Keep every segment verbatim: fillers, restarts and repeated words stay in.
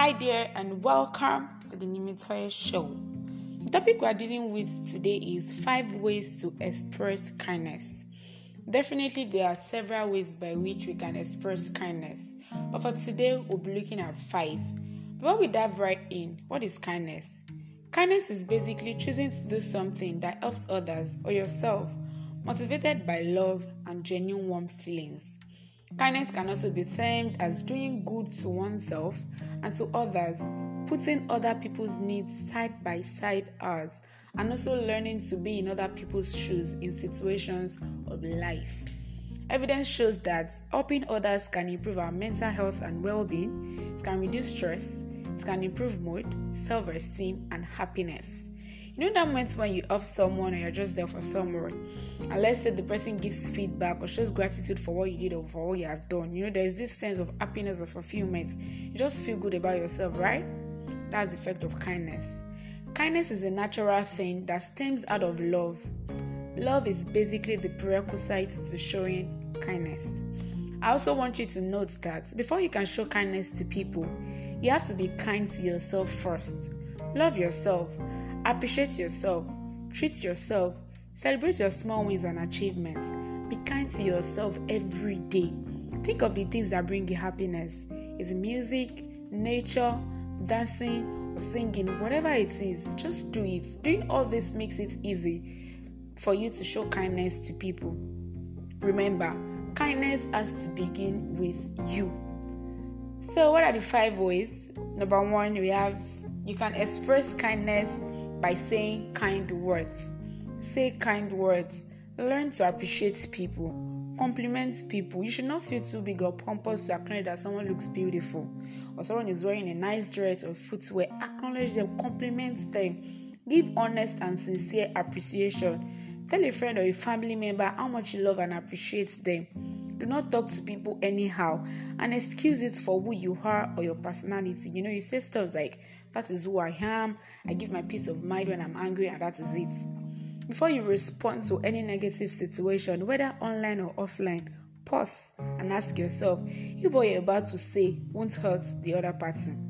Hi there and welcome to the Nimitoye Show. The topic we are dealing with today is five ways to express kindness. Definitely there are several ways by which we can express kindness, but for today we'll be looking at five. Before we dive right in, what is kindness? Kindness is basically choosing to do something that helps others or yourself, motivated by love and genuine warm feelings. Kindness can also be termed as doing good to oneself and to others, putting other people's needs side by side ours, and also learning to be in other people's shoes in situations of life. Evidence shows that helping others can improve our mental health and well-being, it can reduce stress, it can improve mood, self-esteem, and happiness. You know that moment when you help someone or you're just there for someone, and let's say the person gives feedback or shows gratitude for what you did or for what you have done. You know, there's this sense of happiness or fulfillment. You just feel good about yourself, right? That's the effect of kindness. Kindness is a natural thing that stems out of love. Love is basically the prerequisite to showing kindness. I also want you to note that before you can show kindness to people, you have to be kind to yourself first. Love yourself. Appreciate yourself, treat yourself, celebrate your small wins and achievements. Be kind to yourself every day. Think of the things that bring you happiness. Is it music, nature, dancing, or singing? Whatever it is, just do it. Doing all this makes it easy for you to show kindness to people. Remember, kindness has to begin with you. So what are the five ways? Number one, we have you can express kindness by saying kind words. Say kind words. Learn to appreciate people. Compliment people. You should not feel too big or pompous to acknowledge that someone looks beautiful or someone is wearing a nice dress or footwear. Acknowledge them. Compliment them. Give honest and sincere appreciation. Tell a friend or a family member how much you love and appreciate them. Do not talk to people anyhow and excuse it for who you are or your personality. You know, you say stuff like, that is who I am, I give my peace of mind when I'm angry, and that is it. Before you respond to any negative situation, whether online or offline, pause and ask yourself if what you're about to say won't hurt the other person.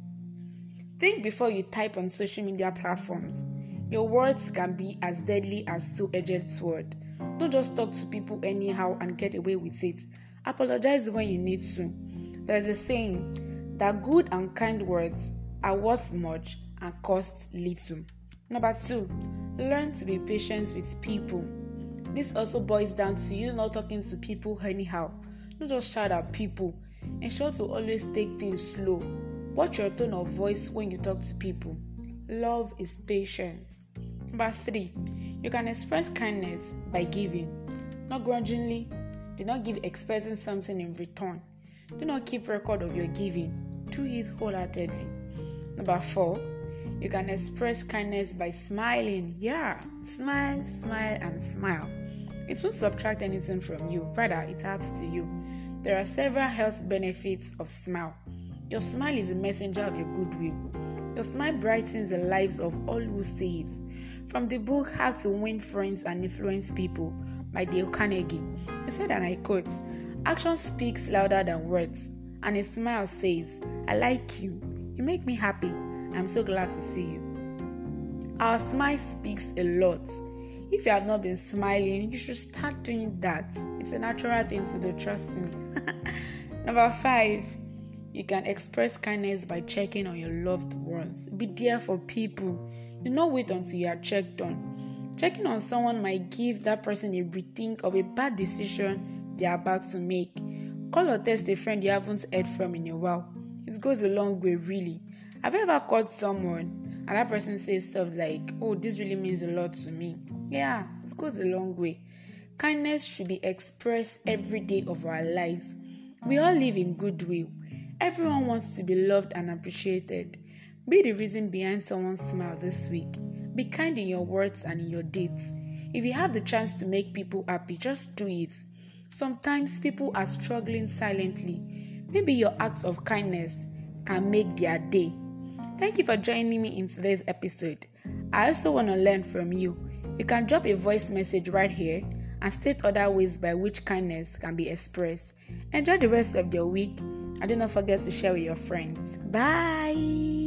Think before you type on social media platforms. Your words can be as deadly as two-edged sword. Don't just talk to people anyhow and get away with it. Apologize when you need to. There's a saying that good and kind words are worth much and cost little. Number two, learn to be patient with people. This also boils down to you not talking to people anyhow. Don't just shout at people. Ensure to always take things slow. Watch your tone of voice when you talk to people. Love is patience. Number three, you can express kindness by giving. Not grudgingly. Do not give expecting something in return. Do not keep record of your giving. Do it wholeheartedly. Number four, you can express kindness by smiling. Yeah, smile, smile, and smile. It won't subtract anything from you. Rather, it adds to you. There are several health benefits of smile. Your smile is a messenger of your goodwill. Your smile brightens the lives of all who see it. From the book How to Win Friends and Influence People by Dale Carnegie, he said, and I quote, "Action speaks louder than words, and a smile says, I like you. You make me happy. I'm so glad to see you." Our smile speaks a lot. If you have not been smiling, you should start doing that. It's a natural thing to do, trust me. Number five, you can express kindness by checking on your loved ones. Be there for people. Do not wait until you are checked on. Checking on someone might give that person a rethink of a bad decision they are about to make. Call or text a friend you haven't heard from in a while. It goes a long way, really. Have you ever called someone and that person says stuff like, "Oh, this really means a lot to me"? Yeah, it goes a long way. Kindness should be expressed every day of our lives. We all live in goodwill. Everyone wants to be loved and appreciated. Be the reason behind someone's smile this week. Be kind in your words and in your deeds. If you have the chance to make people happy, just do it. Sometimes people are struggling silently. Maybe your acts of kindness can make their day. Thank you for joining me in today's episode. I also want to learn from you. You can drop a voice message right here and state other ways by which kindness can be expressed. Enjoy the rest of your week And do not forget to share with your friends. Bye.